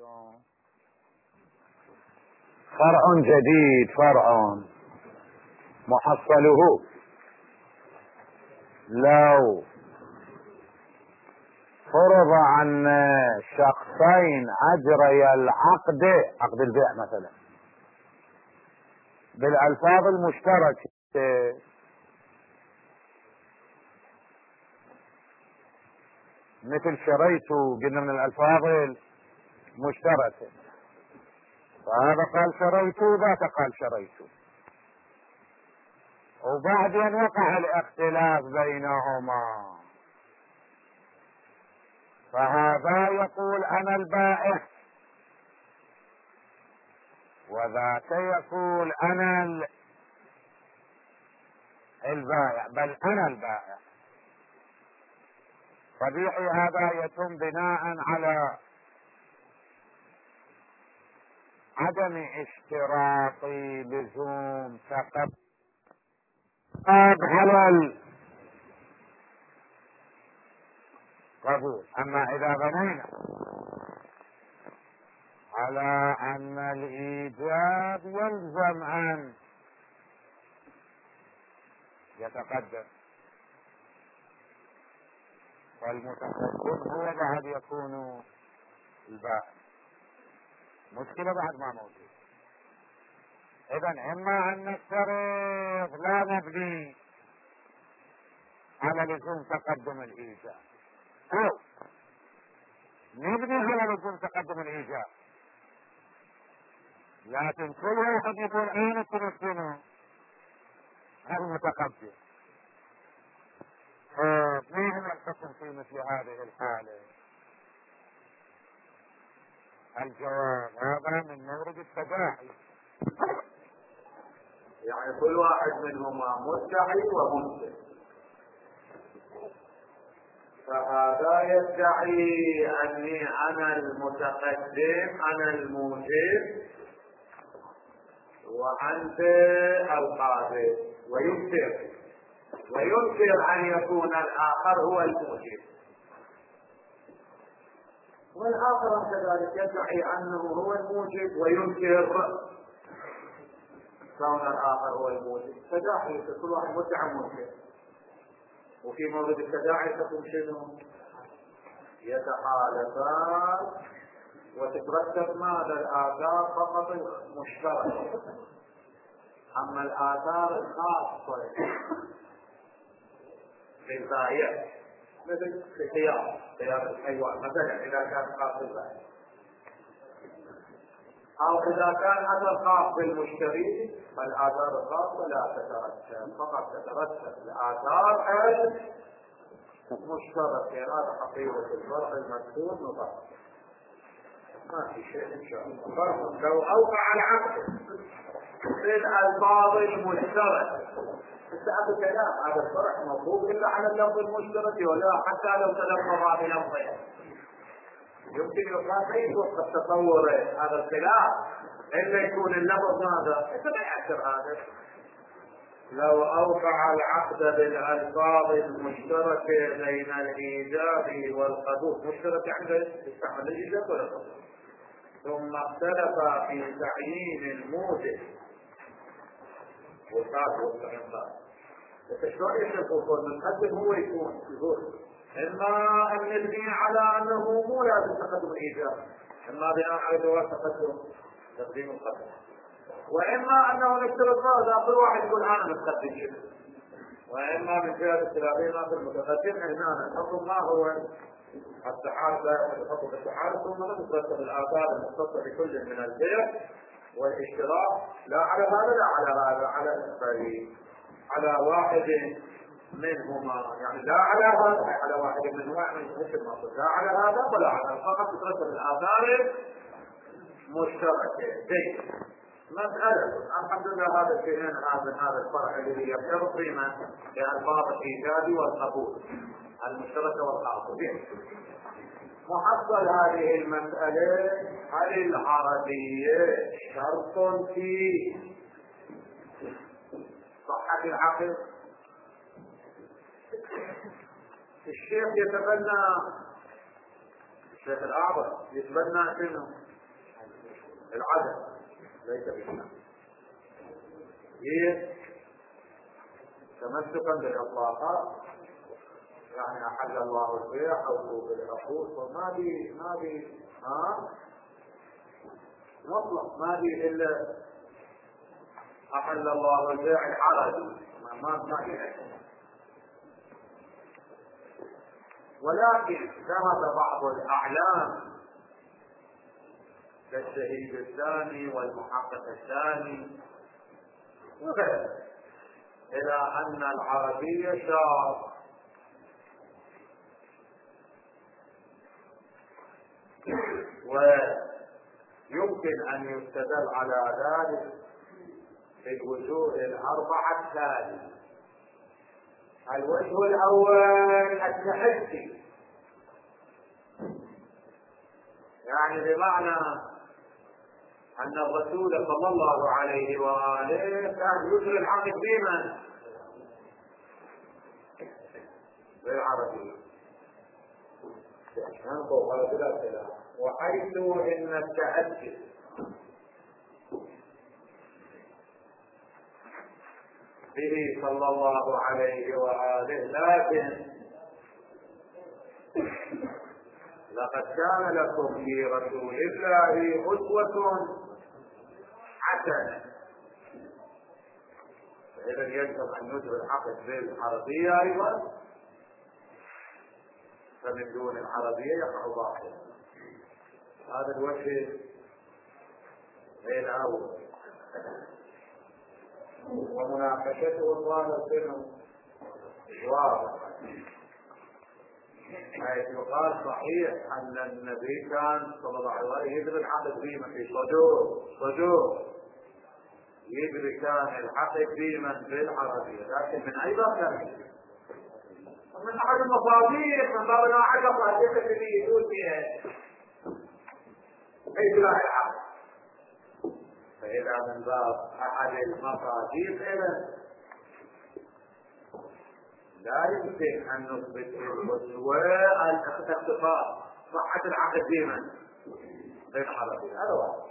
فرع جديد، فرع محصله لو فرض عن شخصين اجري العقد، عقد البيع مثلا، بالالفاظ المشتركة، مثل شريت، قلنا من الالفاظ المشتركة، فهذا قال شريت وذاك قال شريت، وبعدين وقع الاختلاف بينهما، فهذا يقول انا البائع وذاك يقول انا البائع، بل انا البائع. طبيعي هذا يتم بناء على عدم اشتراط لزوم تقبل على القبول. اما اذا بنينا على ان الايجاب يلزم ان يتقدم، والمتقدم هو بعد يكون البائع، مشكلة بعد ما موجود. اذا اما ان نفترض لا نبني على لزوم تقدم الايجاب، او نبني على لزوم تقدم الايجاب، لكن كل واحد يقول اين تمكنه المتقدم. ما هو الحكم في مثل هذه الحالة؟ الجواب هذا من مورد التداعي، يعني كل واحد منهما مدعي ومنكر، فهذا يدعي اني انا المتقدم انا الموجب وانت القابل، وينكر ان يكون الاخر هو الموجب، والاخر كذلك يدعي انه هو الموجب وينكر كون الاخر هو الموجب. تداعي، كل واحد مدعي منكر، وفي مورد التداعي تكون شنو؟ يتحالفان وتترتب ماذا؟ الاثار فقط المشتركه، اما الاثار الخاصه بالبائع مثل خيار الحيوان مثلا اذا كان خاص بالبائع، او اذا كان اثر خاص بالمشتري، فالاثار الخاصه لا تترتب، فقط تترتب الاثار المشتركه. هذا حقيقه الفرع المذكور مطلق، ما في شيء ان شاء الله. فرق لو اوقع العقد في الالفاظ المشتركه، هذا كلام، هذا الفرع مطلوب الا على اللفظ المشترك، ولا حتى لو تلفظ بلفظه يمكن يقال ما يتوقف تصور هذا الخلاف الا يكون اللفظ ماذا؟ ما يأثر هذا. لو اوقع العقد بالالفاظ المشتركه بين الايجاب والقبول، مشترك عنده يستعمل الايجاب والقبول، ثم اختلف في تعيين الموجب والقابل والتعيين، شلون يشوفون المقدم هو يقول اما ان نبني على انه مو لازم تقدم الايجاب، اما بناء على جواز تقديم القدم، واما انه نشترط هذا كل واحد يقول انا متقدم شنو، واما من جهه الثلاثين في المتقدم هنا الحكم ما هو التحالف، لا يحدث الحكم بالتحالف، ثم تترتب الاثار المختصه بكل من البيع والاشتراك، لا على هذا لا على هذا، على الفريق، على واحد منهما، يعني لا على هذا على واحد منهما، يعني مثل ما قلت لا على هذا ولا على هذا، فقط تترتب الاثار مشتركه. زين، مساله الحمد لله هذا الشيئين هذا الفرع الذي يرتبط بما بألفاظ الايجاب والقبول المشتركه والخاصه. محصل هذه المساله، هل العربيه شرط في صحه العقد؟ الشيخ يتبنى، الشيخ الأعظم يتبنى شنو؟ العدم ليس بالنفس. هي تمسكا بالاطلاقات، يعني احل الله البيع او بالعقود، وما بي مطلق، ما بي الا احل الله البيع العربي، ما بي. ولكن ذهب بعض الاعلام كالشهيد الثاني والمحقق الثاني وغيره الى ان العربية شرط، ويمكن ان يستدل على ذلك بالوجوه الاربعة التالية. الوجه الاول التحدي، يعني بمعنى ان الرسول صلى الله عليه واله كان يجري العقد بمن؟ بالعربية. وحيث ان التأكد به صلى الله عليه وآله، لكن لقد كان لكم في رسول الله أسوة حسنة، فإذا يجب أن ندرك العقد بالعربية أيضا، فمن دون العربية يقع باطل. هذا الوجه الأول. ومناقشته طالت بينهم واضحة، حيث يقال صحيح ان النبي كان صلى الله عليه وسلم يدري العقد فيما في صدور يدري كان العقد فيما بالعربية، لكن من اي باب كان؟ من احد المصادر، من باب العقد التي يقول فيها اي لا العقد. فإذا من باب أحد المصادر لا يمكن أن نثبت الاختصاص صحة العقد بمن؟ بالعربي. هذا واحد.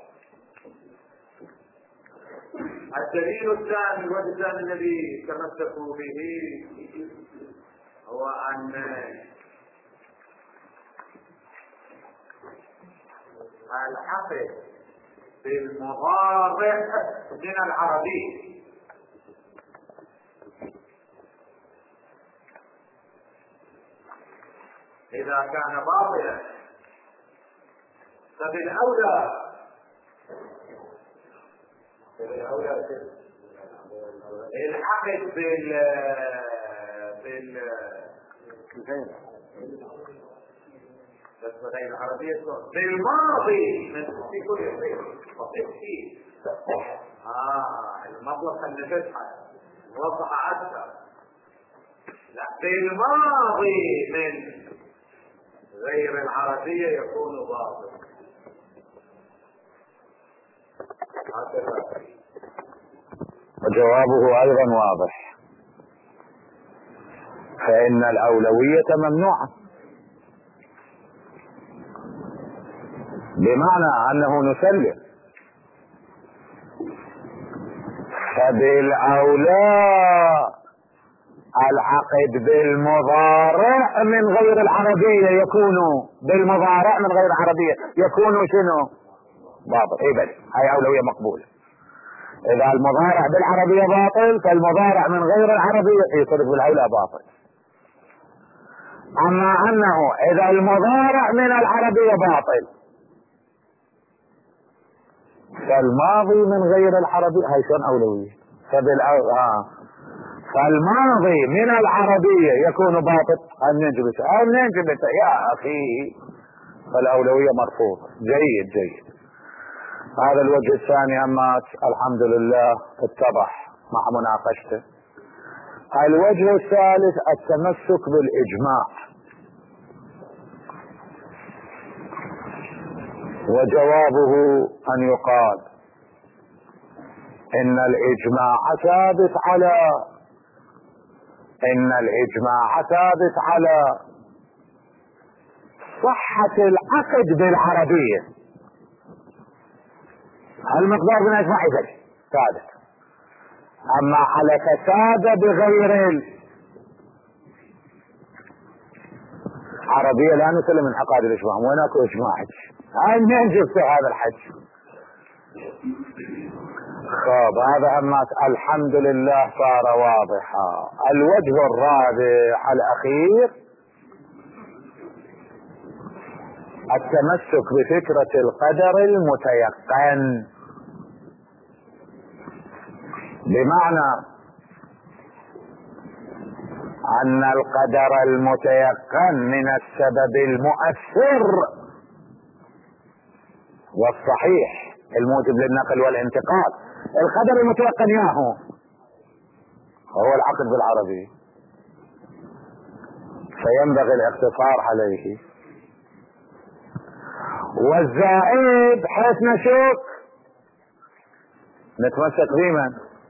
الدليل الثاني، الوجه الثاني الذي تمسكوا به، هو أن العقد بالمضارع من العربي إذا كان باطلا فبالأولى العقد غير العربية بالماضي في كل شيء. المطلق النفسها وضح أكثر. لا، بالماضي من غير العربية يكون باطل. وجوابه أيضا واضح، فإن الأولوية ممنوعة، بمعنى أنه نسلم، فبالأولى العقد بالمضارع من غير العربية يكون بالمضارع من غير العربية يكون شنو؟ باطل. اي بل هاي أولوية مقبولة. إذا المضارع بالعربية باطل فالمضارع من غير العربية يصير بالأولى باطل. أما أنه إذا المضارع من العربية باطل فالماضي من غير العربية هاي شلون أولوية؟ فالماضي من العربية يكون باطل. أن ننجبت يا أخي، فالأولوية مرفوضة. جيد. هذا الوجه الثاني أما الحمد لله اتضح مع مناقشته. الوجه الثالث التمسك بالإجماع، وجوابه أن يقال إن الإجماع ثابت على صحة العقد بالعربية، المقدار من اجمع ذلك ثابت. اما على فساد بغير عربية لا نسلم انعقاد الاجماع. وين اكو اجماع؟ هاي منين جبت هذا الحج؟ خب هذا همات الحمد لله صار واضحا. الوجه الرابع الاخير التمسك بفكرة القدر المتيقن، بمعنى ان القدر المتيقن من السبب المؤثر والصحيح الموجب للنقل والانتقال. القدر المتيقن ياهو هو العقد بالعربي، فينبغي الاقتصار عليه. والزائد حيث نشك نتمسك بمن؟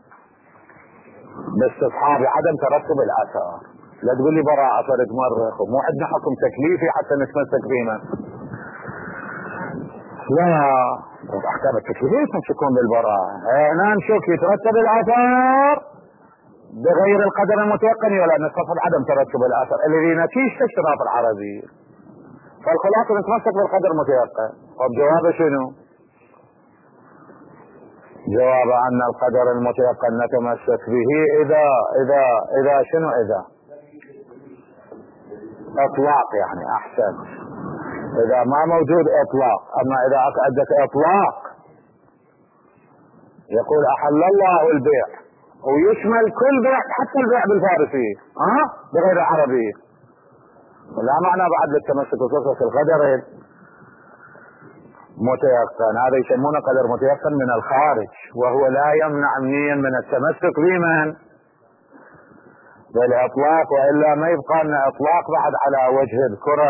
باستصحاب عدم ترتب الاثار. لا تقول لي براءة صارت مرة، مو عندنا حكم تكليفي حتى نتمسك بمن؟ لا، احكام التكليف تمسكون بالبراءة. هنا نشك يترتب الاثار بغير القدر المتيقن ولا نستصحب عدم ترتب الاثار الذي نتيجة اشتراط العربي. فالخلاصة نتمسك بالقدر المتيقن. طب جوابه شنو؟ جواب ان القدر المتيقن نتمسك به اذا شنو؟ اذا اطلاق، يعني احسن، اذا ما موجود اطلاق. اما اذا عندك اطلاق يقول احل الله البيع ويشمل كل بيع حتى البيع بالفارسي بغير العربي، لا معنى بعد للتمسك بفكرة القدر متيقن. هذا يسمونه قدر متيقن من الخارج، وهو لا يمنع من التمسك بمن؟ بالاطلاق، والا ما يبقى لنا اطلاق بعد على وجه الكرة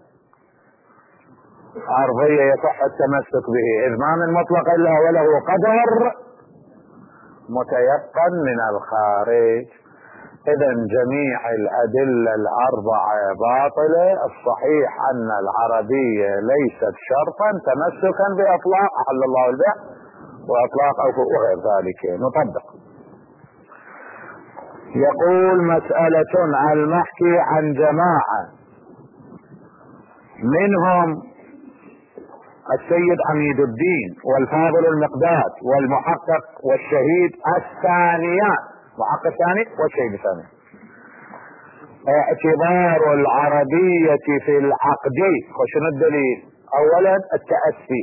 الارضية يصح التمسك به، اذ ما من مطلق الا وله قدر متيقن من الخارج. اذا جميع الادلة الاربعة باطلة. الصحيح ان العربية ليست شرطا تمسكا باطلاق احل الله البيع واطلاق او وغير ذلك. نطبق. يقول مسألة المحكي عن جماعة منهم السيد حميد الدين والفاضل المقداد والمحقق والشهيد الثانيان، محقق ثاني والشهيد الثاني، اعتبار العربية في العقد. وشنو الدليل؟ اولا التأسي،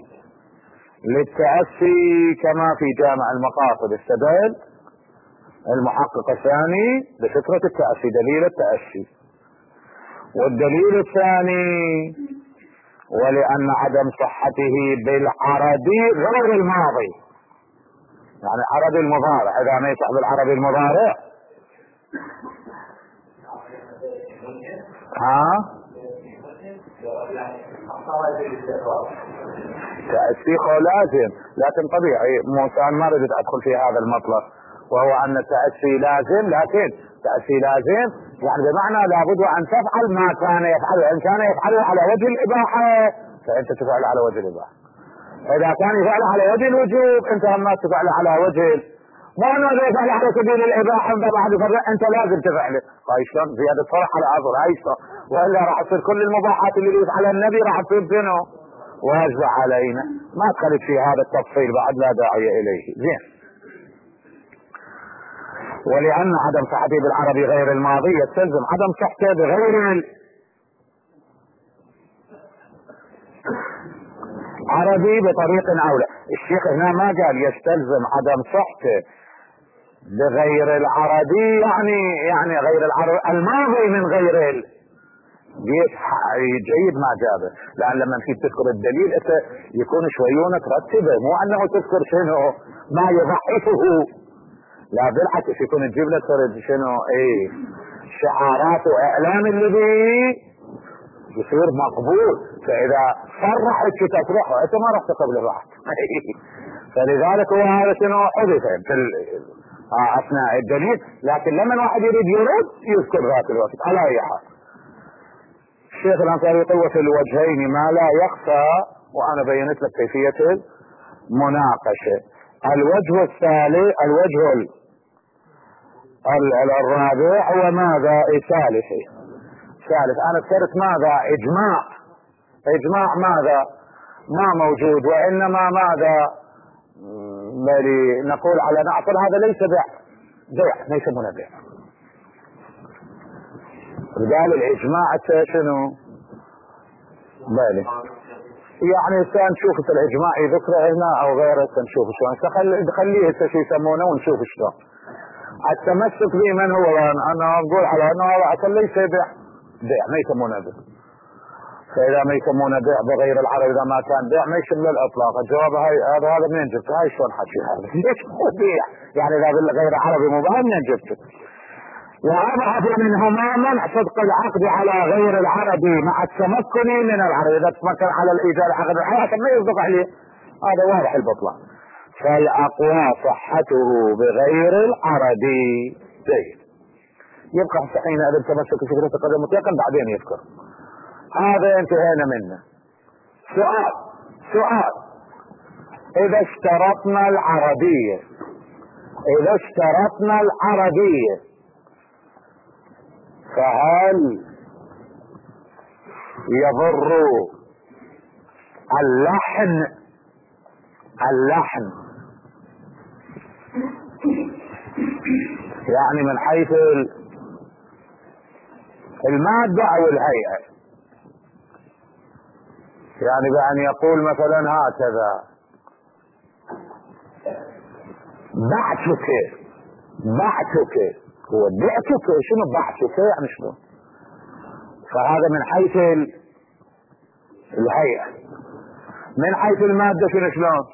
للتأسي كما في جامع المقاصد استدل المحقق الثاني بفكرة التأسي، دليل التأسي. والدليل الثاني ولأن عدم صحته بالعربي غير الماضي، يعني عربي المضارع، اذا ما يصح بالعربي المضارع تأسيخه لازم، لكن طبيعي موسى ما ردت ادخل في هذا المطلب، وهو ان التأسي لازم، لكن تأسي لازم يعني بمعنى لابد ان تفعل ما كان يفعله. ان كان يفعله على وجه الاباحة فانت تفعله على وجه الاباحة، اذا كان يفعله على وجه الوجوب انت ما تفعله على وجه ما انه اذا يفعله على سبيل الاباحة بعد فرق انت لازم تفعله. شلون زيادة فرح على عذر عايشة، والا راح تصير كل المباحات اللي يفعلها النبي راح تصير شنو؟ واجب علينا. ما دخلت في هذا التفصيل بعد، لا داعي اليه. زين. ولأن عدم صحته بالعربي غير الماضي يستلزم عدم صحته بغير العربي بطريق أولى. الشيخ هنا ما قال يستلزم عدم صحته بغير العربي يعني غير العربي الماضي من غير جيد ما جابه، لأن لما انت تذكر الدليل انت يكون شويون ترتبه، مو انه تذكر شنو ما يضعفه، لا بالعكس يكون تجيب لك شنو شعارات واعلام الذي يصير مقبول. فاذا صرحت تصريحه انت ما راح تقبله بعد. فلذلك هو هذا شنو حدث في اثناء الدليل، لكن لما واحد يريد يذكر ذات الوقت على اي حال. الشيخ الانصاري يقول في الوجهين ما لا يخفى، وانا بينت لك كيفية مناقشة. الوجه الثالث، الوجه الرابع هو ماذا؟ ثالث انا ذكرت ماذا؟ اجماع ماذا؟ ما موجود، وانما ماذا؟ نقول على نعطل هذا ليس بيع ما يسمونه بيع. قال الاجماع شنو؟ بالي يعني نشوف الاجماع يذكره هنا او غيره، نشوف شلون خليه هسه يسمونه ونشوف شلون. التمسك به من هو؟ انا اقول على انه هذا اصلا ليس بيع ما يسمونه بيع. فاذا ما يسمونه بيع بغير العرب، اذا ما كان بيع ما يشمل الاطلاق. الجواب هذا منين جبته؟ هاي شلون حكي هذا؟ ليش هو بيع؟ يعني اذا غير عربي مباح منين جبته؟ وأضعف منهما منع صدق العقد على غير العربي مع التمكن من العربي. إذا تمكن على الإيجاد العقد الحياة ما يصدق عليه، هذا واضح البطلان. فالأقوى صحته بغير العربي. جيد. يبقى حين هذا التمسك بفكرة القدر المتيقن بعدين يذكر. هذا انتهينا منه. سؤال إذا اشترطنا العربية فهل يضر اللحن يعني من حيث المادة او الهيئة؟ يعني بأن يقول مثلا هكذا: بعتك هو بعتك، شنو بعتك يعني شنو؟ فهذا من حيث الهيئة. من حيث المادة شلون؟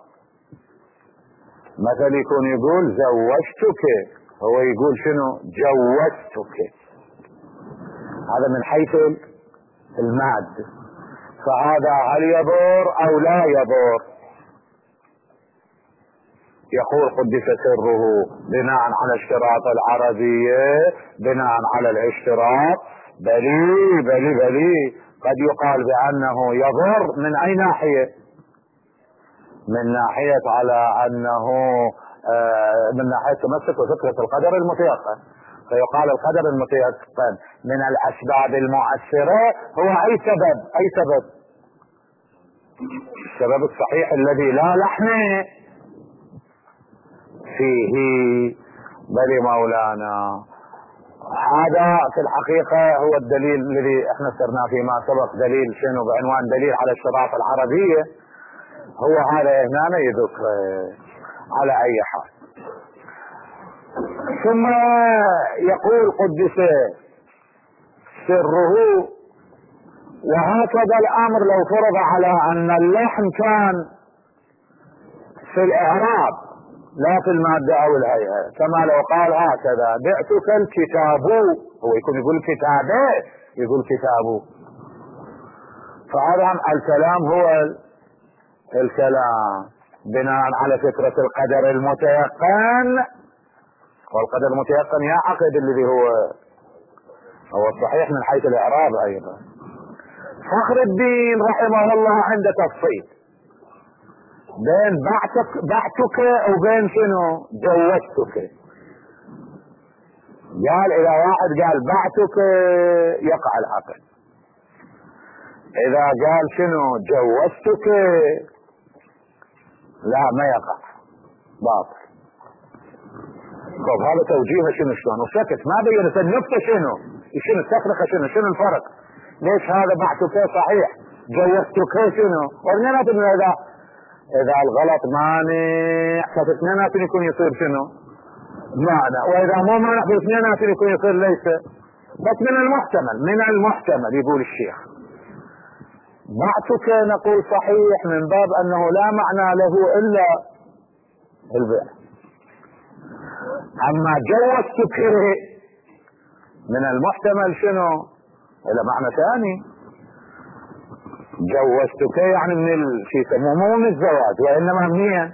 مثلا يكون يقول زوجتك، هو يقول شنو؟ جوزتك. هذا من حيث المادة. فهذا هل يضر او لا يضر؟ يقول قدس سره بناء على اشتراط العربية، بناء على الاشتراط بلي قد يقال بأنه يضر. من أي ناحية؟ من ناحية على أنه من ناحية تمسك بفكرة القدر المتيقن. فيقال القدر المتيقن من الأسباب المؤثرة هو أي سبب؟ السبب الصحيح الذي لا لحن فيه. بل مولانا هذا في الحقيقة هو الدليل الذي احنا سرنا فيما سبق. دليل شنو؟ بعنوان دليل على الشرائط العربية. هو هذا هنا يذكر على اي حال. ثم يقول قدس سره: وهكذا الامر لو فرض على ان اللحن كان في الاعراب لا في المادة او الهيئة، كما لو قال هكذا: بعتك الكتاب، هو يقول كتابه، يقول كتابه. فهذا الكلام هو الكلام بناء على فكرة القدر المتيقن. والقدر المتيقن يعقد الذي هو الصحيح من حيث الاعراب ايضا. فخر الدين رحمه الله عند تفصيل بين بعتك وبين شنو؟ جوزتك. قال اذا واحد قال بعتك يقع العقد، اذا قال شنو؟ جوزتك لا ما يقع، باطل. طب هذا توجيهه شلون؟ وسكت ما بينت النقطة شنو التفرقة شنو الفرق؟ ليش هذا بعتك صحيح جوزتك شنو؟ واثنيناتهم اذا الغلط مانع فاثنيناتهم يكون يصير شنو؟ معنى، واذا مو مانع فاثنيناتهم يكون يصير ليس. بس من المحتمل يقول الشيخ بعتك نقول صحيح من باب انه لا معنى له الا البيع. اما جوزتك من المحتمل شنو؟ الى معنى ثاني. جوزتك يعني من شيء يسموه مو من الزواج، وانما منين؟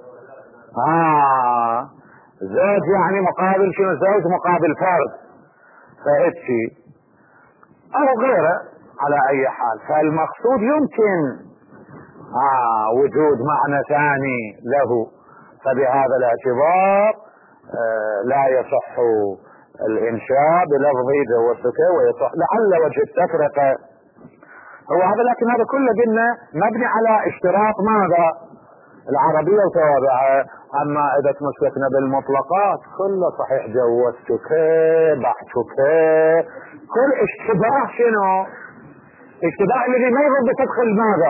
زوج يعني مقابل شنو؟ زوج مقابل فرد، فهيك شيء او غيره على اي حال. فالمقصود يمكن وجود معنى ثاني له، فبهذا الاعتبار لا يصح الانشاء بلفظ جوزتك، ويصح لعل وجه التفرقة هو هذا. لكن هذا كله قلنا مبني على اشتراط ماذا؟ العربية وتوابعها. اما اذا تمسكنا بالمطلقات كله صحيح، جوزتك، بعتك، كل اشتباه. شنو اشتباه؟ الذي ما يغض تدخل ماذا؟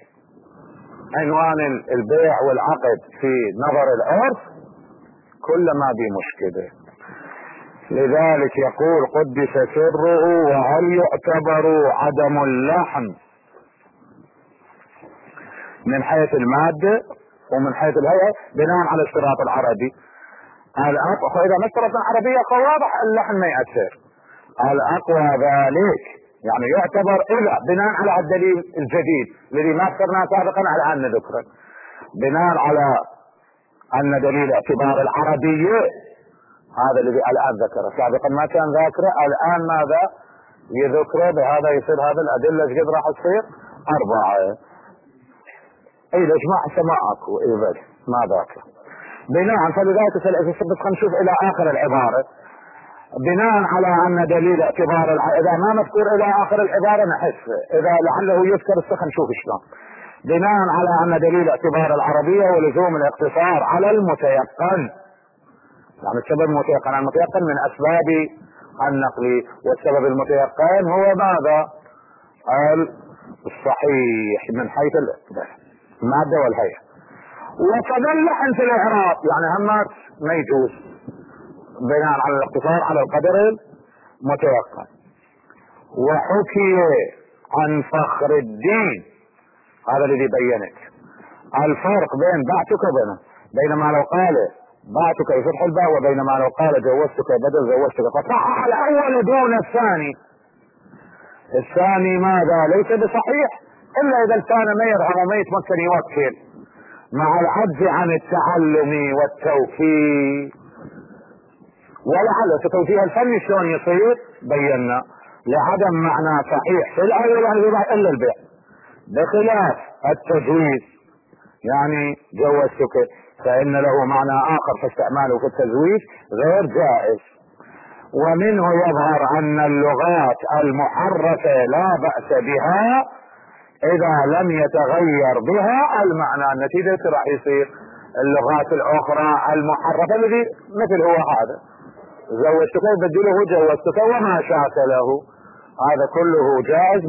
عنوان البيع والعقد في نظر العرف كل ما بي مشكلة. لذلك يقول قدس سره. وهل يعتبر عدم اللحن من حيث المادة ومن حيث الهيئة بناء على اشتراط العربي؟ فإذا ما اشترطنا العربية فواضح اللحن ما يأثر. الأقوى ذلك يعني يعتبر إذا بناء على الدليل الجديد الذي ما ذكرناه سابقا على أن ذكره، بناء على أن دليل اعتبار العربية هذا الذي الآن ذكره، سابقا ما كان ذاكره، الآن ماذا يذكره؟ بهذا يصير هذا الأدلة ايش قد راح تصير؟ 4. اي الاجماع سماعك وايبل ما ذاكره بناء. فلذلك بس خلينا نشوف الى اخر العبارة. بناء على ان دليل اعتبار اذا ما مذكور الى اخر العبارة نحس، اذا لعله يذكر خلينا نشوف شلون. بناء على ان دليل اعتبار العربية ولزوم الاقتصار على المتيقن، يعني السبب المتيقن، المتيقن من اسباب النقل، والسبب المتيقن هو ماذا؟ الصحيح من حيث المادة والهيئة. وكذا اللحن في الاعراب يعني همات ما يجوز بناء على الاقتصار على القدر المتيقن. وحكي عن فخر الدين هذا الذي بينت الفرق بين بعتك وبينه، بينما لو قال بعتك يفتح الباء وبينما لو قال جوزتك بدل جوزتك، فصحح الاول دون الثاني. الثاني ماذا؟ ليس بصحيح الا اذا كان ما يرهم وما يتمكن يوكل مع العجز عن التعلم والتوفيق. ولعل التوفيق الفني شلون يصير؟ بينا لعدم معنى صحيح في الاول الا البيع، بخلاف التجويز يعني جوزتك فإن له معنى آخر فاستعماله في التزويج غير جائز. ومنه يظهر أن اللغات المحرفة لا بأس بها إذا لم يتغير بها المعنى. النتيجة راح يصير اللغات الأخرى المحرفة الذي مثل هو هذا زوجتك يبدله جوزتك وما شاكله، هذا كله جائز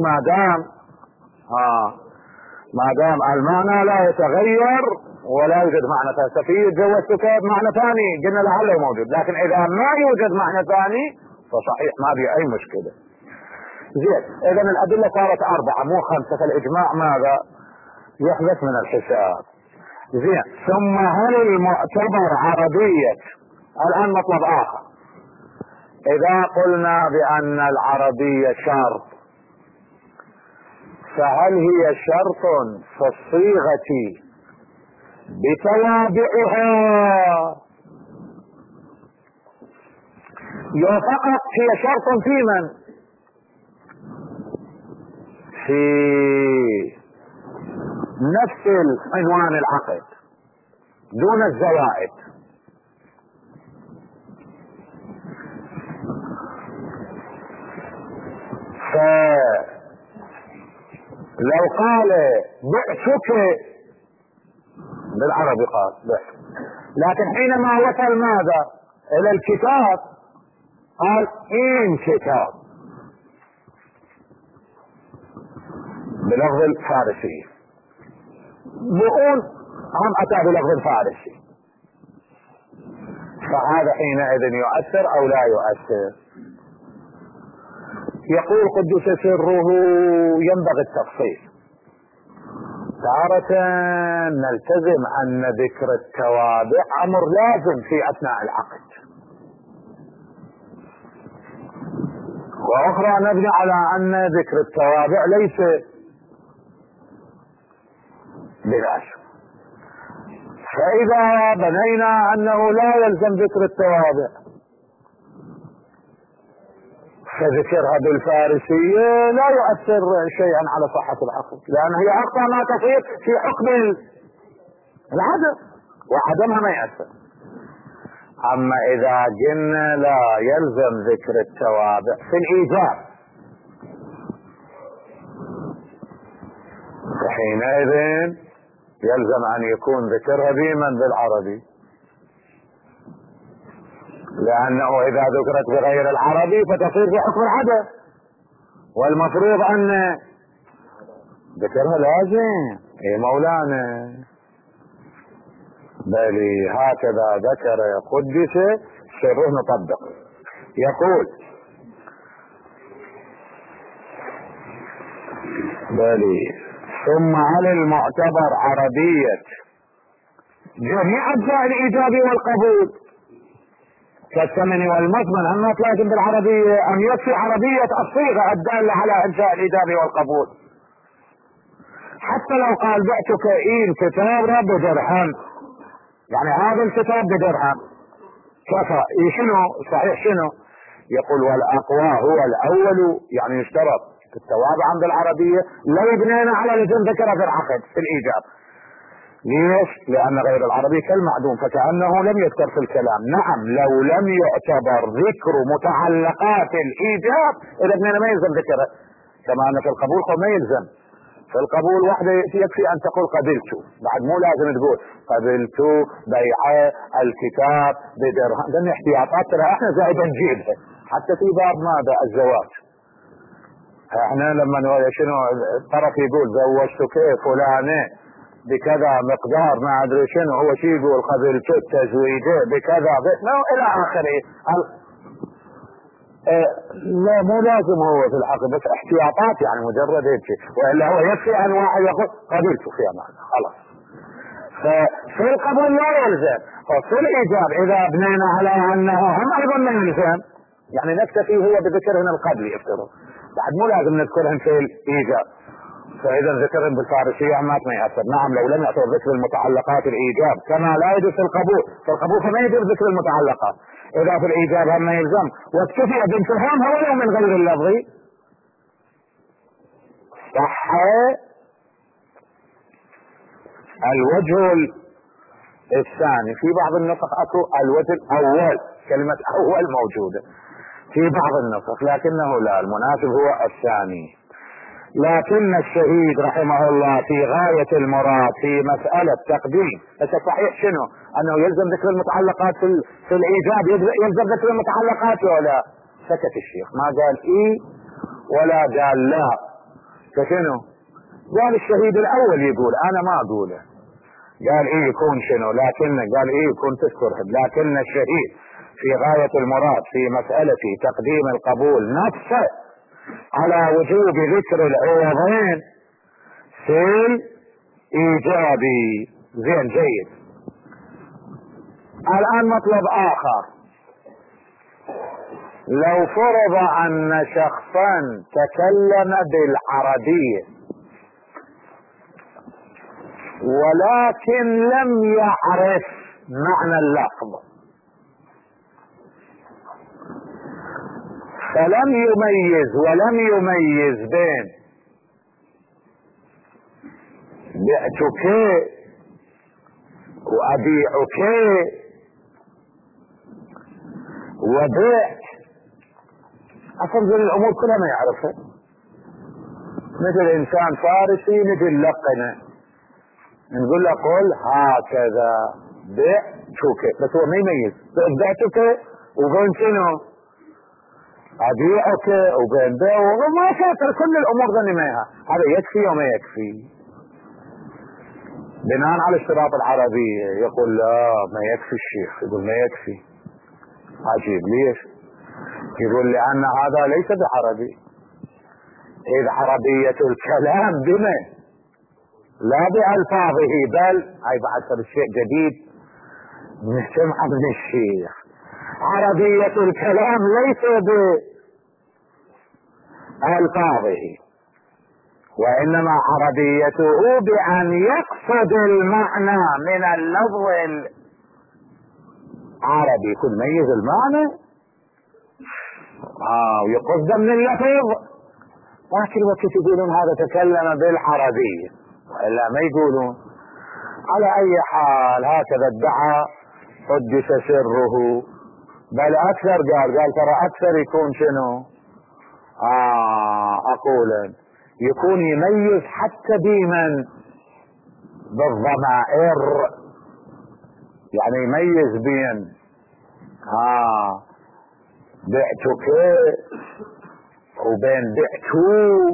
ما دام المعنى لا يتغير ولا يوجد معنى ثاني. ففي جوزتك معنى ثاني قلنا لعله موجود، لكن اذا ما يوجد معنى ثاني فصحيح ما في اي مشكلة. زين، اذا الادلة صارت 4 مو 5، فالاجماع ماذا؟ يحدث من الحساب. زين، ثم هل المعتبر عربية؟ الان مطلب اخر. اذا قلنا بان العربية شرط، فهل هي شرط في الصيغة بتوابعها فقط هي شرط في من؟ في نفس عنوان العقد دون الزوائد. لو قال بعتك بالعربي قال بعت، لكن حينما وصل ماذا الى الكتاب قال ان كتاب بلفظ الفارسي، بقول هم اتى بلفظ الفارسي، فهذا حينئذ يؤثر او لا يؤثر؟ يقول قدس سره ينبغي التفصيل. تارة نلتزم ان ذكر التوابع امر لازم في اثناء العقد، واخرى نبني على ان ذكر التوابع ليس بلازم. فاذا بنينا انه لا يلزم ذكر التوابع، فذكرها بالفارسية لا يؤثر شيئا على صحة العقد، لأن هي أقصى ما تصير في حكم العدم، وعدمها ما يأثر. أما إذا قلنا لا يلزم ذكر التوابع في الإيجاب، فحينئذ يلزم أن يكون ذكرها بمن بالعربي، لأنه إذا ذكرت بغير العربي فتصير في حكم العدم، والمفروض أن ذكرها لازم. إيه مولانا، بل هكذا ذكر قدس سره نطبق. يقول بل ثم على المعتبر عربية جميع أجزاء الإيجاب والقبول كالثمن والمضمن، أما لازم بالعربية أن يكفي عربية الصيغة الدالة على أجزاء الإيجاب والقبول. حتى لو قال بعتك كتاب بدرهم، يعني هذا الكتاب بدرهم كفى، شنو صحيح شنو؟ يقول والأقوى هو الأول، يعني يشترط التوابع عند العربية لو بنينا على لزم ذكرها في العقد في الإيجاب. ليش؟ لأن غير العربي كالمعدوم، فكأنه لم يذكر في الكلام. نعم لو لم يعتبر ذكر متعلقات الإيجاب إذا بنينا ما يلزم ذكره، كما أن في القبول ما يلزم. في القبول واحدة يكفي أن تقول قبلت، بعد مو لازم تقول قبلت بيع الكتاب بدرهم، لأن احتياطات ترى احنا زائد نجيبها حتى في باب ماذا الزواج. احنا لما شنو الطرف يقول زوجتك فلانة بكذا مقدار ما ادري شنو، هو شي يقول قبلت تزويجه بكذا الى اخره. لا مو لازم هو في الحق، بس احتياطات يعني مجرد هيك، والا هو يكفي ان واحد يقول قبلت في امان خلاص. ففي القبول لا يلزم، وفي الايجاب اذا بنينا على انه هم ايضا ما يلزم، يعني نكتفي هو بذكرهن القبل يفترض، بعد مو لازم نذكرهن في الايجاب. فاذا ذكرهن بالفارسيه ما يأثر. نعم لو لم يأثر ذكر المتعلقات الايجاب كما لا يجوز في القبول، في القبول فما يجوز ذكر المتعلقات، اذا في الايجاب هم ما يلزم، واكتفي بانتهامها ولو من غير اللفظ صح. الوجه الثاني في بعض النسخ اكو الوجه الاول، كلمة اول موجودة في بعض النسخ، لكنه لا، المناسب هو الثاني. لكن الشهيد رحمه الله في غاية المراد في مسألة تقديم، بس صحيح شنو انه يلزم ذكر المتعلقات في الايجاب، يلزم ذكر المتعلقات ولا؟ سكت الشيخ ما قال ايه ولا قال لا، فشنو قال الشهيد الاول يقول انا ما اقوله، قال ايه يكون شنو، لكن قال ايه يكون تذكرهم، لكن الشهيد في غاية المراد في مسألة تقديم القبول نفسه على وجوب ذكر العوضين في الايجاب. زين جيد. الان مطلب اخر، لو فرض ان شخصا تكلم بالعربية ولكن لم يعرف معنى اللفظ، فلم يميز ولم يميز بين بعتك وابيعك وبيع، اصلا الامور كلها ما يعرفها، مثل انسان فارسي مثل لقنه نقول له قل هكذا بعتك، بس هو ما يميز بعتك وبين شنو ابيعك وبين بيع، وما فاكر كل الامور ذنبها، هذا يكفي وما يكفي بناء على اشتراط العربية. يقول لا ما يكفي الشيخ، يقول ما يكفي. عجيب ليش؟ يقول لان هذا ليس بعربي، اذ عربية الكلام بما لا بألفاظه، بل هاي بعد صار شيء جديد نسمعه من الشيخ، عربية الكلام ليس بألفاظه، وإنما عربيته بأن يقصد المعنى من اللفظ العربي، يكون ميز المعنى ويقصد من اللفظ، لكن وقت يقولون هذا تكلم بالعربية وإلا ما يقولون. على أي حال هكذا ادعى قدس سره، بل أكثر قال ترى أكثر يكون شنو؟ أقول يكون يميز حتى بمن بالضمائر، يعني يميز بين بعتك وبين بعتو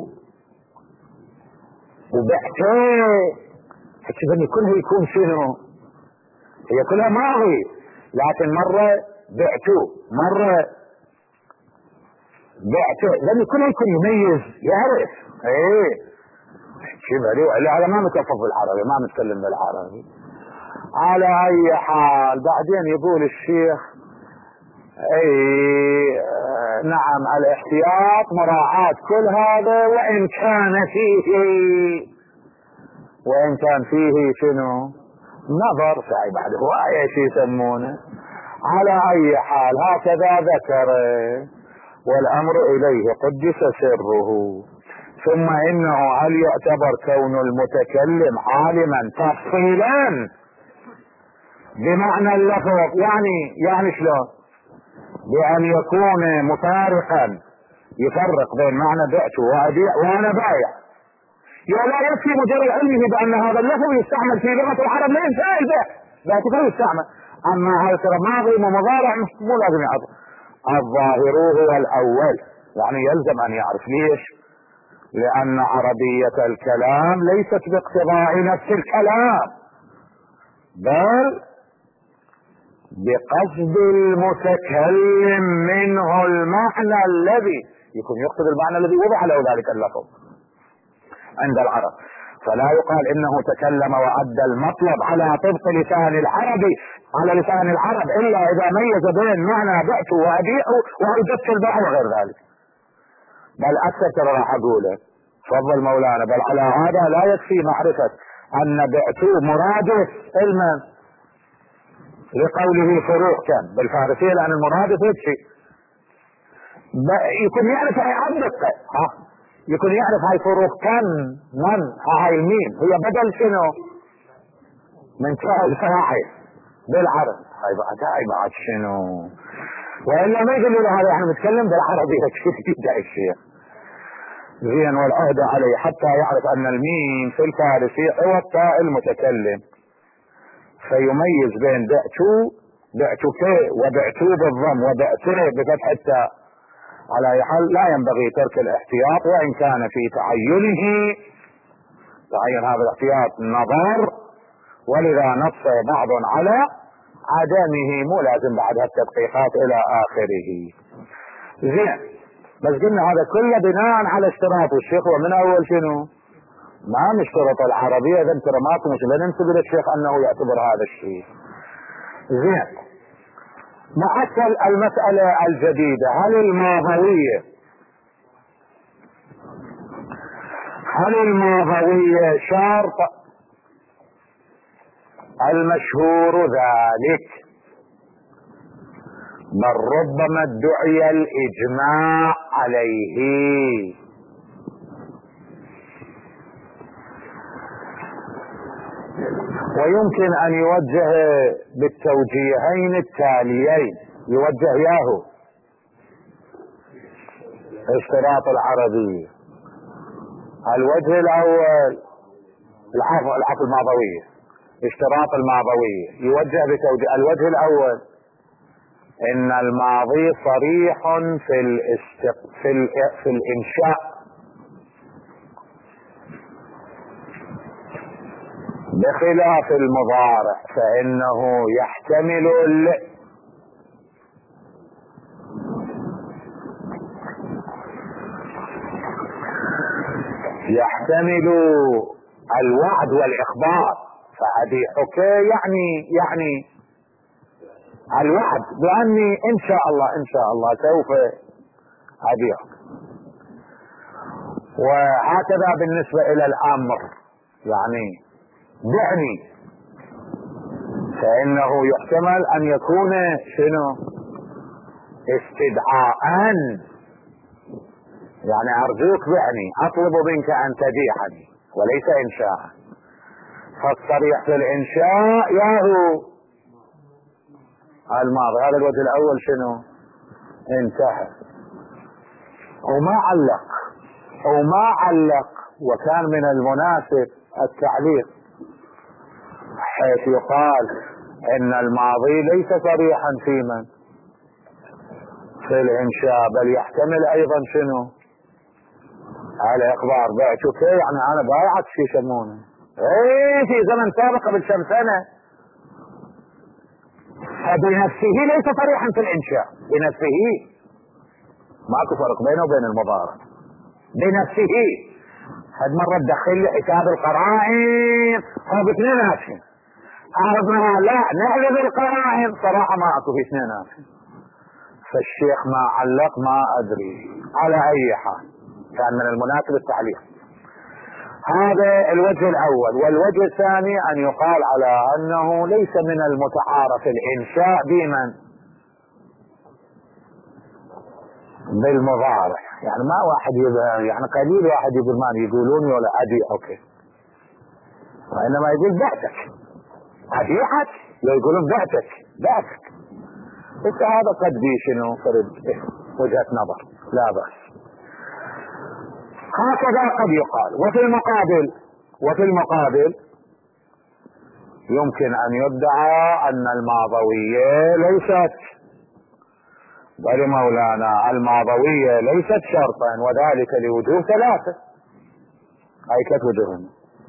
وبعتي، فكذا كلها يكون شنو؟ هي كلها ماضي، لكن مرة بعتو مرة بعتو، لأن كلها يكون يميز يعرف. شبه هذا ما متفق بالعربي، ما متكلم بالعربي. على أي حال بعدين يقول الشيخ نعم الاحتياط مراعاة كل هذا، وإن كان فيه شنو؟ نظر سعي بعد هو ايش يسمونه. على اي حال هكذا ذكر، والامر اليه قدس سره. ثم انه هل يعتبر كون المتكلم عالما تفصيلا بمعنى اللفظ، يعني شلون؟ بأن يكون مفارقا يفرق بين معنى بعت وأبيع وأنا بايع، لا يكفي مجرد علمه بأن هذا اللفظ يستعمل في لغة العرب لإنشاء البيع، لا تكون يستعمل. أما هل ترى ماضي ومضارع مو لازم يعرف. الظاهر هو الأول، يعني يلزم أن يعرف. ليش؟ لأن عربية الكلام ليست باقتضاء نفس الكلام، بل بقصد المتكلم منه المعنى الذي يكون يقصد المعنى الذي وضع له ذلك اللفظ عند العرب. فلا يقال انه تكلم وادى المطلب على طبق لسان العربي على لسان العرب الا اذا ميز بين معنى بعت وابيع واوجدت البيع وغير ذلك. بل اكثر ترى راح اقوله تفضل مولانا، بل على هذا لا يكفي معرفة ان بعت مرادف علما لقوله فروق كم بالفارسية، لأن المرادف يكفي يكون يعرف هاي عبدك يكون يعرف هاي فروق كم من هاي الميم هي بدل شنو من فاعل بالعرب، هاي بعد شنو؟ وإلا ما يقول له هذا احنا نتكلم بالعربي كيف الشيء زين والعهد عليه حتى يعرف أن الميم في الفارسي هو التاء المتكلم، فيميز بين بعتك وبعتو بالضم وبعتي بفتح التاء. على حال لا ينبغي ترك الاحتياط، وان كان في تعين هذا الاحتياط نظر، ولذا نص بعض على عدمه، مو لازم بعدها التدقيقات الى اخره. زين بس قلنا هذا كله بناء على اشتراط الشيخ، ومن اول شنو؟ ما نشترط العربية، اذا ترى ماكو مشكلة ننتبه للشيخ انه يعتبر هذا الشيء. زين معسل المسألة الجديدة، هل الماضوية شرط؟ المشهور ذلك، بل ربما ادعي الإجماع عليه. ويمكن أن يوجه بالتوجيهين التاليين، يوجه ياهو اشتراط العربية. الوجه الأول العفو الماضوية، اشتراط الماضوية يوجه بتوجيه. الوجه الأول إن الماضي صريح في الإنشاء بخلاف المضارع، فإنه يحتمل الوعد والإخبار. فهذه حكاية يعني الوعد بأني إن شاء الله سوف أبيعك. وهكذا بالنسبة إلى الأمر، يعني دعني، فإنه يحتمل أن يكون شنو؟ استدعاء، يعني ارجوك بعني، اطلب منك ان تبيعني، وليس انشاء. فالصريح في الانشاء ياهو الماضي. هذا الوجه الاول شنو؟ انتهى وما علق. وكان من المناسب التعليق حيث يقال ان الماضي ليس صريحا في من؟ في الانشاء، بل يحتمل ايضا شنو؟ على اخبار بعتك، يعني انا بايعك في يسمونه في زمن سابق قبل كم سنه. فبنفسه ليس صريحا في الانشاء، بنفسه ماكو فرق بينه وبين المضارع. بنفسه هاد مرة تدخل لي حساب القرائن او باثنيناتهم، عرضنا لا نحذف القرائن، صراحة ما اكو في اثنيناتهم. فالشيخ ما علق، ما ادري على اي حال كان من المناسب التعليق. هذا الوجه الاول. والوجه الثاني ان يقال على انه ليس من المتعارف الانشاء بمن؟ بالمضارع. يعني ما واحد يعني قليل واحد يقول ما يقولوني ولا ابيعك، وانما يقول بعتك، ابيعك، لو يقولون بعتك انت هذا قد بي شنو فرد وجهة نظر، لا بأس. هكذا قد يقال. وفي المقابل يمكن ان يدعى ان الماضوية ليست، بل مولانا الماضوية ليست شرطا، وذلك لوجوه ثلاثة. اي كيف وجوههم؟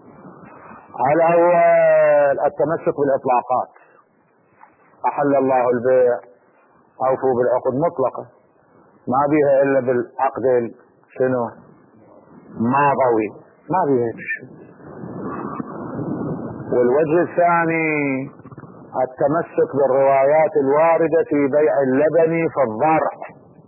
الاول التمسك بالاطلاقات، احل الله البيع، اوفوا بالعقود مطلقة، ما بيها الا بالعقد شنو؟ ماضوي، ما بيها شيء. والوجه الثاني التمسك بالروايات الواردة في بيع اللبن في الضرع،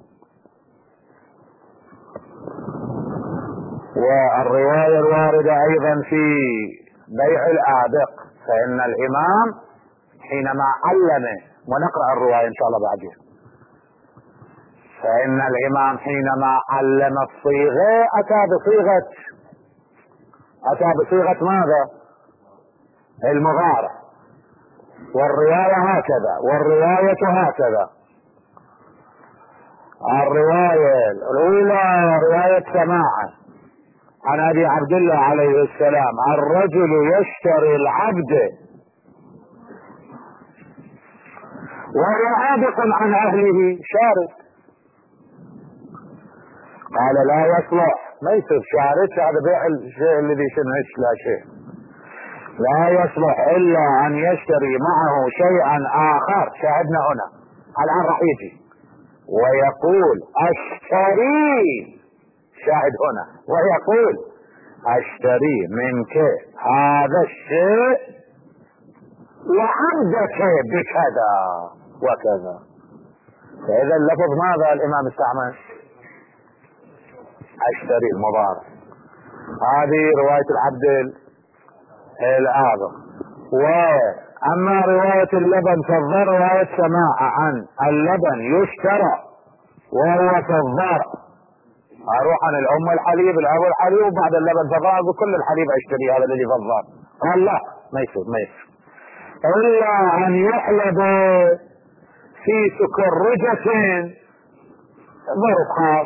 والرواية الواردة ايضا في بيع الآبق. فإن الإمام حينما علم، ونقرأ الرواية ان شاء الله بعدين، فإن الإمام حينما علم الصيغة أتى بصيغة ماذا؟ المضارع. والرواية هكذا. الرواية الأولى رواية سماعة عن أبي عبد الله عليه السلام: الرجل يشتري العبد وهو عابق عن أهله شارد. قال لا يصلح، ما يصير شارد، هذا بيع الشيء الذي شنهش لا شيء. لا يصلح الا ان يشتري معه شيئا اخر. شاهدنا هنا الان راح يجي ويقول اشتري، شاهد هنا ويقول اشتري منك هذا الشيء وعبدك بكذا وكذا. فاذا اللفظ ماذا الامام استعمل؟ اشتري، المضارع. هذه رواية العبد الآبق. واما رواية اللبن في الضرع رواية سماعة عن اللبن يشترى وهو في الضرع. اروح عن الام الحليب، الاب الحليب، وبعد اللبن في الضرع بكل الحليب اشتري هذا الذي في الضرع. قال لا، ما يصير الا ان يحلب في سكرجة ظرف خاص.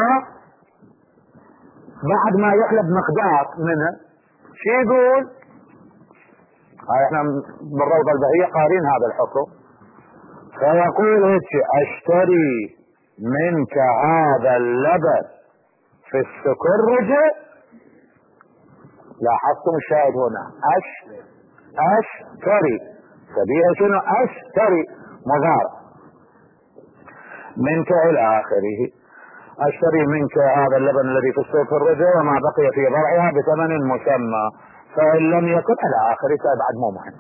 بعد ما يحلب مقدار منها شو يقول؟ احنا بالروضة البهية قارين هذا الحكم. فيقول هيك: اشتري منك هذا اللبن في السكرجة. لاحظتم الشاهد هنا؟ اشتري، فبيها شنو؟ اشتري مضارع منك الى اخره. اشتري منك هذا اللبن الذي في السكرجة وما بقي في ضرعها بثمن مسمى، فان لم يكن الى اخره بعد مو مهم.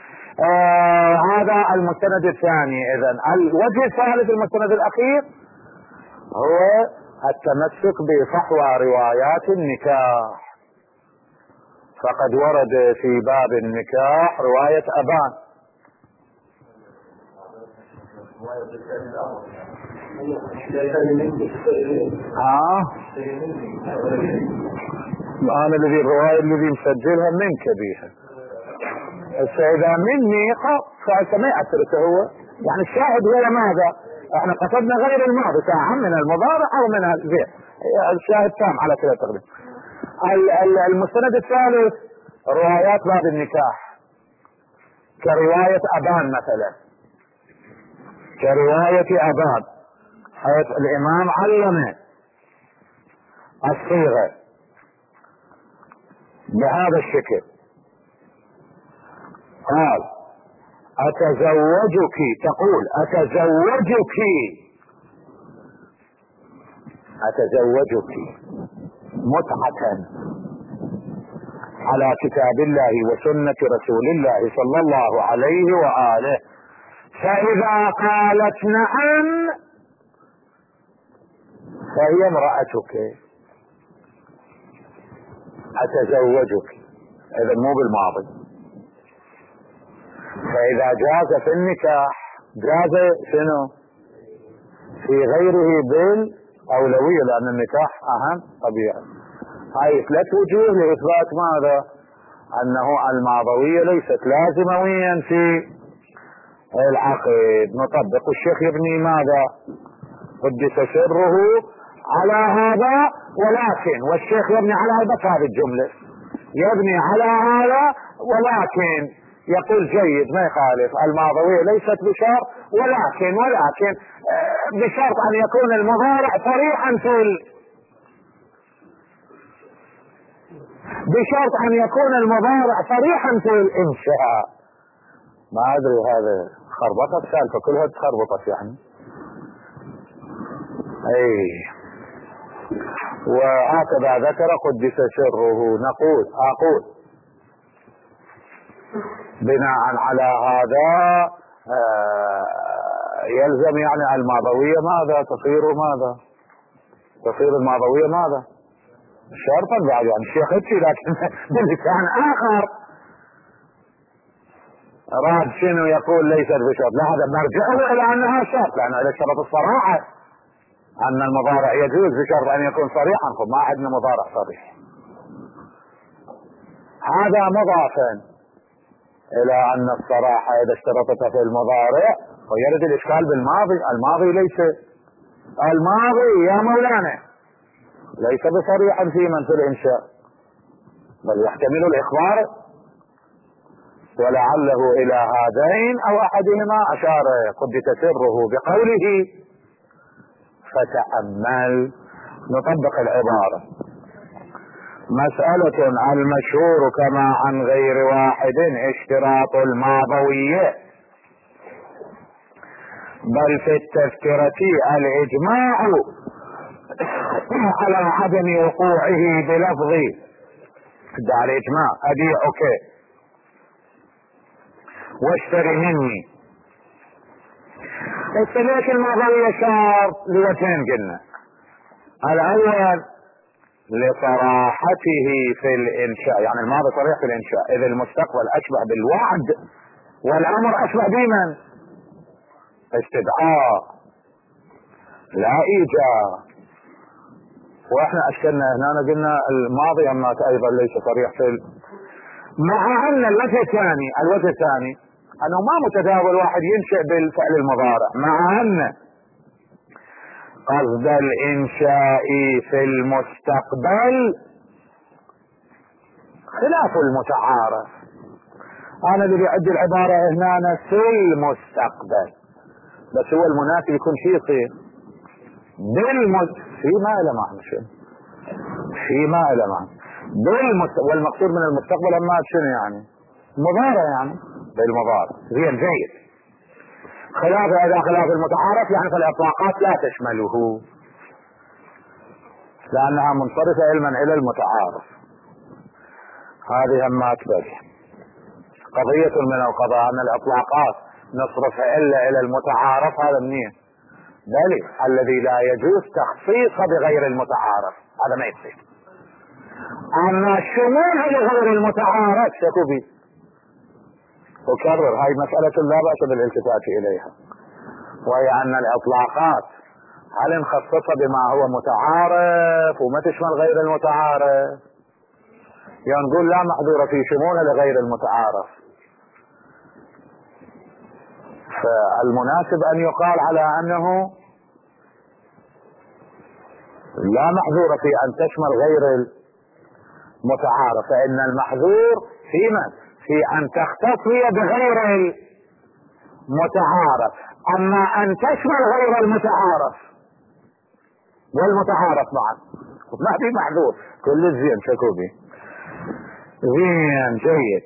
هذا المستند الثاني. اذا الوجه الثالث المستند الاخير هو التمسك بفحوى روايات النكاح. فقد ورد في باب النكاح رواية أبان. انا الذي الرواية الذي مسجلها منك بيها. اذا مني فما يأثرته هو، يعني الشاهد هو ماذا؟ احنا قصدنا غير الماضي ساعة من المضارع او من الزين، الشاهد تام على كلا تقديم. المستند الثالث روايات باب النكاح كرواية ابان مثلا، كرواية ابان، حيث الامام علم الصيغة بهذا الشكل، قال اتزوجك، تقول اتزوجك متعة على كتاب الله وسنة رسول الله صلى الله عليه وآله، فإذا قالت نعم فهي امرأتك، اتزوجك، اذا مو بالماضي. فاذا جاز في النكاح جاز شنو في غيره بالاولوية، لان النكاح اهم طبيعي. هاي ثلاث وجوه لاثبات ماذا؟ انه الماضوية ليست لازمويا في العقد. نطبق، الشيخ يبني ماذا؟ قدس سره على هذا، ولكن والشيخ يبني على بس هذه الجملة، يبني على هذا ولكن يقول جيد ما يخالف، الماضوية ليست بشرط، ولكن بشرط ان يكون المضارع صريحا بشرط ان يكون المضارع صريحا في الانشاء. ما ادري هذا خربطت سالفة كلها تخربطت يعني. اي وهكذا ذكر قدس سره. اقول بناء على هذا يلزم يعني الماضوية ماذا تصير الماضوية ماذا؟ شرطا بعد، يعني الشيخ هتشي لكن بلسان اخر راد شنو يقول ليست بشرط. لا، هذا مرجعه الى انها شرط، لانه الى شرط الصراحة ان المضارع يجوز بشرط ان يكون صريحا. ما عندنا مضارع صريح. هذا مضافا الى ان الصراحة اذا اشترطت في المضارع ويرد الاشكال بالماضي. الماضي يا مولانا ليس بصريحا في من في الانشاء، بل يحتمل الاخبار، ولعله الى هذين او احدهما اشار قدس سره بقوله فتأمل. نطبق العبارة. مسألة المشهور كما عن غير واحد اشتراط الماضوية، بل في التذكرة الإجماع على عدم وقوعه بلفظ دار إجماع أبيعك واشتري مني. الثلاث الماضوية شرط لوجهين قلنا. الأول لصراحته في الإنشاء، يعني الماضي صريح في الإنشاء، إذ المستقبل أشبه بالوعد والأمر أشبه بمن؟ استدعاء لا إيجاب. واحنا اشكلنا هنا قلنا الماضي اما ايضا ليس صريح في مع ان الوجه الثاني انه ما متداول واحد ينشئ بالفعل المضارع، مع ان قصد الانشاء في المستقبل خلاف المتعارف. انا اللي بيعد العبارة هنا في المستقبل، بس هو المناسب يكون شيء يصير فيما إلى معنى شنو؟ فيما إلى معنى والمقصود من المستقبل أما شنو يعني؟ مضارع يعني بالمضارع زين جيد. إذا خلاف المتعارف يعني فالإطلاقات لا تشمله لأنها منصرفة علما إلى المتعارف. هذه همات بس قضية من القضاء أن الإطلاقات نصرفها إلا إلى المتعارف. هذا منين؟ بل الذي لا يجوز تخصيصه بغير المتعارف، هذا ما يصير. اما شمولها لغير المتعارف ستبي. اكرر هاي مسألة لا بأس بالالتفات اليها، وهي ان الاطلاقات هل نخصصها بما هو متعارف وما تشمل غير المتعارف؟ يعني نقول لا محظورة في شمولها لغير المتعارف. فالمناسب ان يقال على انه لا محظورة في ان تشمل غير المتعارف، فان المحظور في من؟ في ان تختصي بغير المتعارف. اما ان تشمل غير المتعارف والمتعارف معا ما في محظور. كل زين شكوبي زين جيد.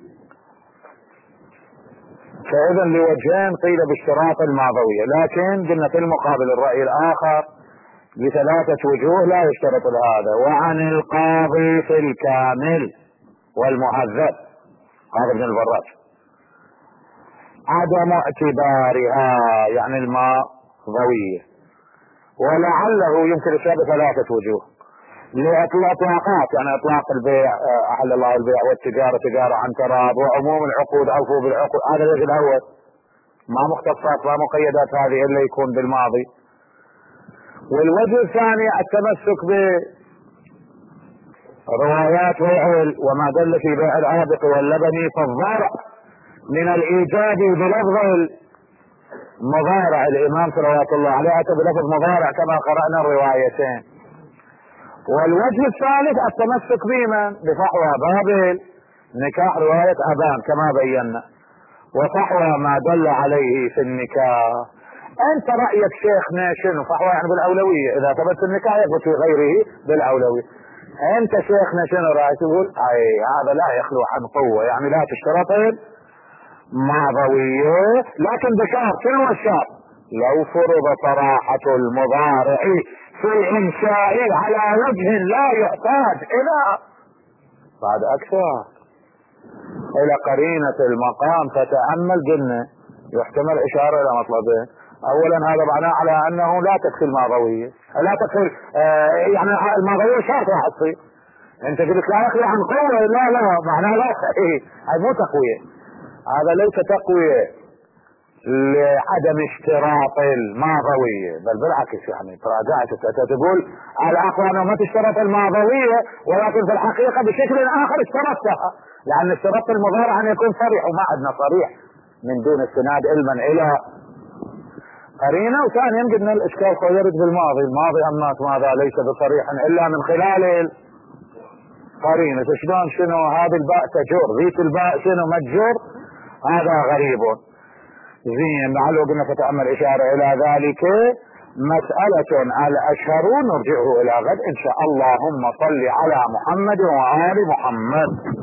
فاذا لوجهين قيل باشتراط الماضوية، لكن قلنا في المقابل الرأي الاخر بثلاثة وجوه لا يشترط هذا. وعن القاضي في الكامل والمهذب هذا ابن البراج عدم اعتبارها يعني الماضوية، ولعله يمكن الشيء بثلاثة وجوه. لإطلاقات يعني اطلاق البيع، احل الله البيع والتجارة تجارة عن تراض، وعموم العقود اوفوا بالعقود، هذا الوجه الاول ما مختصات ما مقيدات هذه الا يكون بالماضي. والوجه الثاني التمسك بروايات بيع وما دل في بيع العابق واللبن فالضارع من الايجاب بلفظ المضارع. الامام صلوات الله عليه اتى بلفظ مضارع كما قرأنا الروايتين. والوجه الثالث التمسك بما بفحوى بابل نكاح رواية ابان كما بينا، وفحوى ما دل عليه في النكاح. انت رأيك شيخنا شنو؟ فحوى يعني بالاولوية، اذا ثبت النكاح يثبت في غيره بالاولوية. انت شيخنا شنو رأيك؟ تقول اي هذا لا يخلو عن قوة، يعني لا تشترط ماضوية، لكن بشرط. شنو الشرط؟ لو فرض صراحة المضارع في الانشاء على وجه لا يحتاج الى بعد اكثر الى قرينة المقام فتأمل. قلنا يحتمل اشارة الى مطلبين. اولا هذا معناه على انه لا تكفي الماضوية، لا تكفي يعني الماضوية شرط واحد فيه. انت قلت لا يخلو عن قوة، لا معناه لا صحيح، هاي مو تقوية، هذا ليس تقوية لعدم اشتراط الماضوية، بل بالعكس. يعني تراجعت تقول الاقوى انه ما تشترط الماضوية، ولكن في الحقيقة بشكل اخر اشترطتها، لان اشترطت المضارع ان يكون صريح، وما عندنا صريح من دون استناد علما الى قرينة. وثانيا قلنا الاشكال يرد بالماضي، الماضي امات ماذا ليس بصريح الا من خلال قرينة. شلون شنو هذه الباء تجر، ذيك الباء شنو متجر، هذا غريب. زين لعله قلنا فتأمل اشارة الى ذلك. مسألة الاشهر نرجعه الى غد ان شاء الله. اللهم صل على محمد وآل محمد.